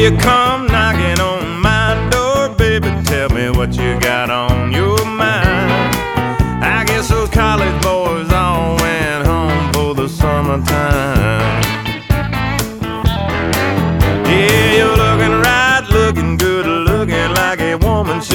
you come knocking on my door, baby, tell me what you got on your mind. I guess those college boys all went home for the summertime.